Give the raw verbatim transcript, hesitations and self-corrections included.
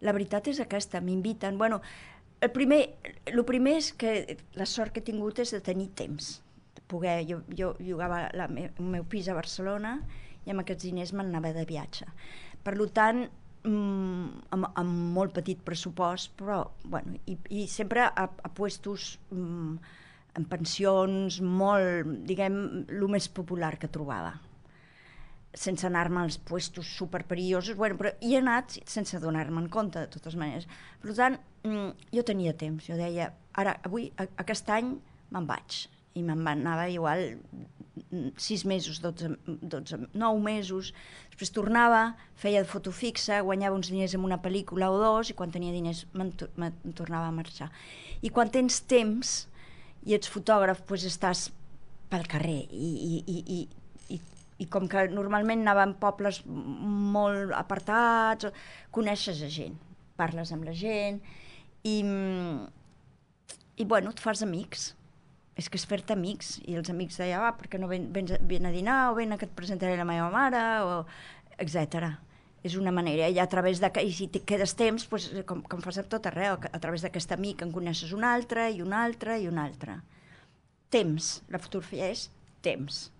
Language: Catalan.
La veritat és aquesta, m'inviten. Bueno, el primer, el primer és que la sort que he tingut és de tenir temps. De poder, jo, jo llogava la, el meu pis a Barcelona i amb aquests diners m'anava de viatge. Per tant, mm, amb, amb molt petit pressupost, però, bueno, i, i sempre a, a puestos, mm, en pensions, molt, diguem, el més popular que trobava, sense anar-me als puestos superperillosos, bueno, però hi he anat sense donar-me en compte, de totes maneres. Per tant, jo tenia temps, jo deia, ara, avui, aquest any, me'n vaig. I me'n anava igual sis mesos, dotze, dotze, nou mesos, després tornava, feia de foto fixa, guanyava uns diners en una pel·lícula o dos, i quan tenia diners me'n tornava a marxar. I quan tens temps i ets fotògraf, doncs estàs pel carrer i, i, i, i i com que normalment anava en pobles molt apartats, coneixes a gent, parles amb la gent i, i bueno, et fas amics. És que és fer-te amics, i els amics deien, ah, perquè no ven, vens, ven a dinar, o ven a que et presentaré la meva mare, o etcètera. És una manera, i a través de, i si te quedes temps, doncs, com, com fas a tot arreu, a través d'aquest amic en coneixes un altre, i un altre, i un altre. Temps, la fotografia és temps.